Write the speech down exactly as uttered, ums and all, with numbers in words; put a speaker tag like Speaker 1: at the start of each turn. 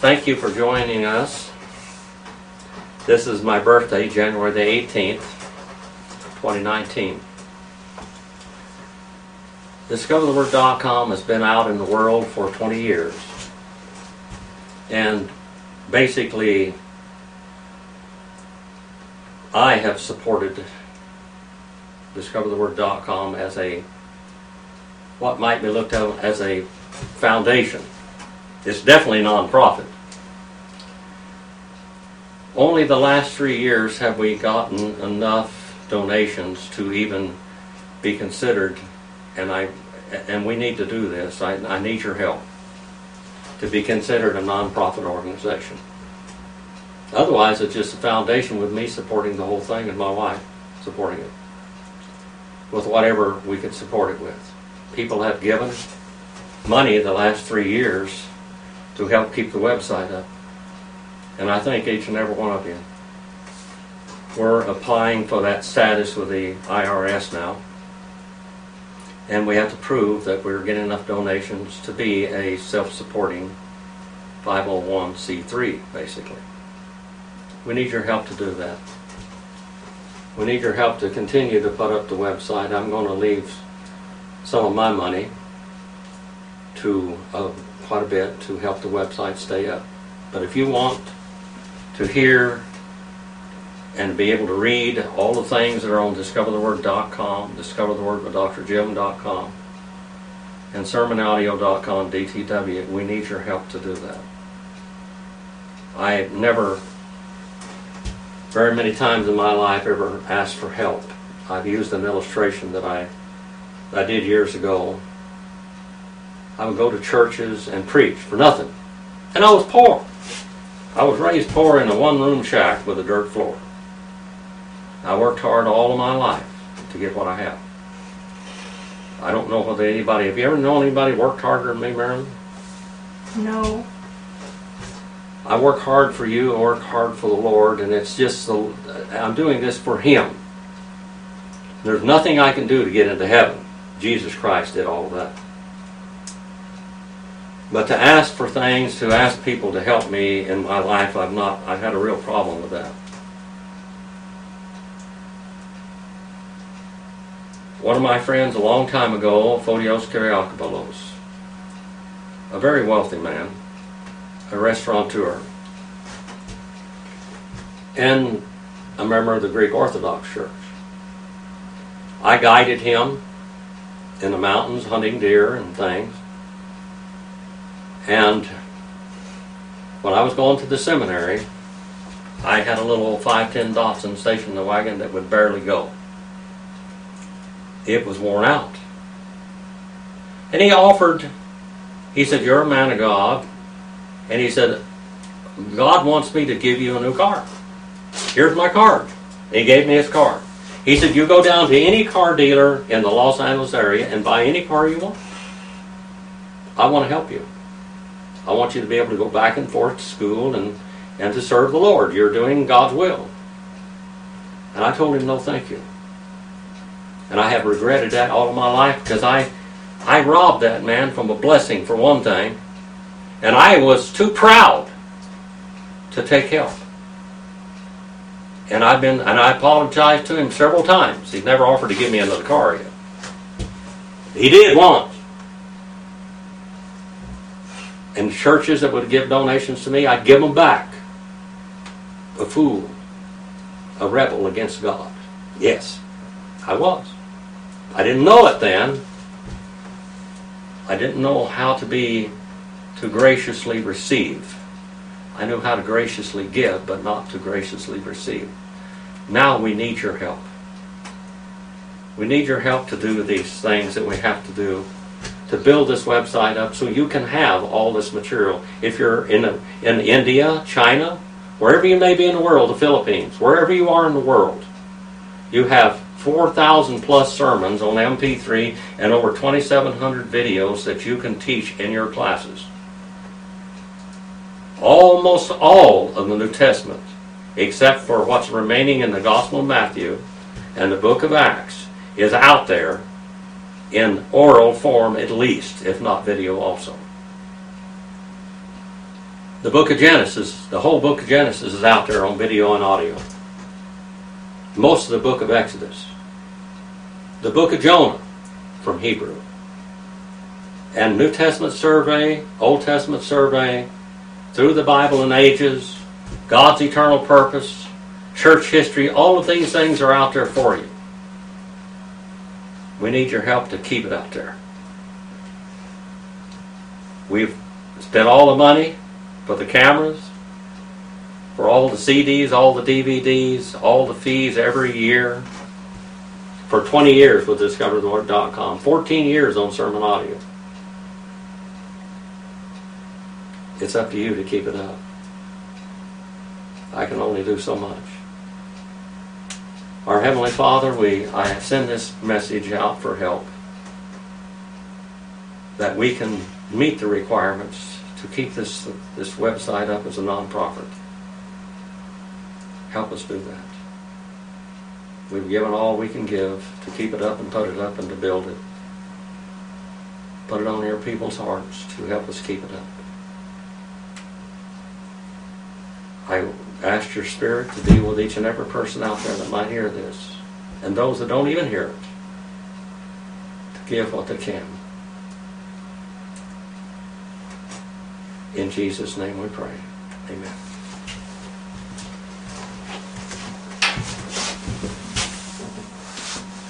Speaker 1: thank you for joining us. This is my birthday, January the eighteenth, twenty nineteen. Discover the Word dot com has been out in the world for twenty years. And basically, I have supported Discover the Word dot com as a, what might be looked at as a foundation. It's definitely non-profit. Only the last three years have we gotten enough donations to even be considered, and I and we need to do this. I, I need your help to be considered a non-profit organization. Otherwise, it's just a foundation with me supporting the whole thing and my wife supporting it with whatever we could support it with. People have given money the last three years to help keep the website up. And I thank each and every one of you. We're applying for that status with the I R S now. And we have to prove that we're getting enough donations to be a self-supporting five oh one c three, basically. We need your help to do that. We need your help to continue to put up the website. I'm going to leave some of my money to uh, quite a bit to help the website stay up. But if you want to hear and be able to read all the things that are on Discover the Word dot com, Discover the Word with Doctor Jim dot com, and Sermon Audio dot com, D T W, we need your help to do that. I never, very many times in my life, ever asked for help. I've used an illustration that I, that I did years ago. I would go to churches and preach for nothing. And I was poor. I was raised poor in a one-room shack with a dirt floor. I worked hard all of my life to get what I have. I don't know whether anybody, have you ever known anybody worked harder than me, Marilyn?
Speaker 2: No.
Speaker 1: I work hard for you, I work hard for the Lord, and it's just, the, I'm doing this for Him. There's nothing I can do to get into heaven. Jesus Christ did all of that. But to ask for things, to ask people to help me in my life, I've not, I've had a real problem with that. One of my friends a long time ago, Fotios Kyriakopoulos, a very wealthy man, a restaurateur, and a member of the Greek Orthodox Church. I guided him in the mountains hunting deer and things. And when I was going to the seminary, I had a little five ten Datsun station in the wagon that would barely go. It was worn out. And he offered, he said, "You're a man of God." And he said, "God wants me to give you a new car. Here's my card." And he gave me his card. He said, "You go down to any car dealer in the Los Angeles area and buy any car you want. I want to help you. I want you to be able to go back and forth to school and, and to serve the Lord. You're doing God's will." And I told him, "No, thank you." And I have regretted that all of my life because I, I robbed that man from a blessing, for one thing. And I was too proud to take help. And I've been, and I apologized to him several times. He's never offered to give me another car yet. He did once. And churches that would give donations to me, I'd give them back. A fool. A rebel against God. Yes, I was. I didn't know it then. I didn't know how to be, to graciously receive. I knew how to graciously give, but not to graciously receive. Now we need your help. We need your help to do these things that we have to do to build this website up so you can have all this material. If you're in, a, in India, China, wherever you may be in the world, the Philippines, wherever you are in the world, you have four thousand plus sermons on M P three and over twenty-seven hundred videos that you can teach in your classes. Almost all of the New Testament, except for what's remaining in the Gospel of Matthew and the book of Acts, is out there in oral form at least, if not video also. The book of Genesis, the whole book of Genesis is out there on video and audio. Most of the book of Exodus. The book of Jonah from Hebrew. And New Testament survey, Old Testament survey, through the Bible and ages, God's eternal purpose, church history, all of these things are out there for you. We need your help to keep it out there. We've spent all the money for the cameras, for all the C Ds, all the D V Ds, all the fees every year. For twenty years with discover the word dot com, fourteen years on sermon audio. It's up to you to keep it up. I can only do so much. Our Heavenly Father, we I send this message out for help, that we can meet the requirements to keep this this website up as a non-profit. Help us do that. We've given all we can give to keep it up and put it up and to build it. Put it on your people's hearts to help us keep it up. I ask your Spirit to deal with each and every person out there that might hear this, and those that don't even hear it, to give what they can. In Jesus' name we pray. Amen.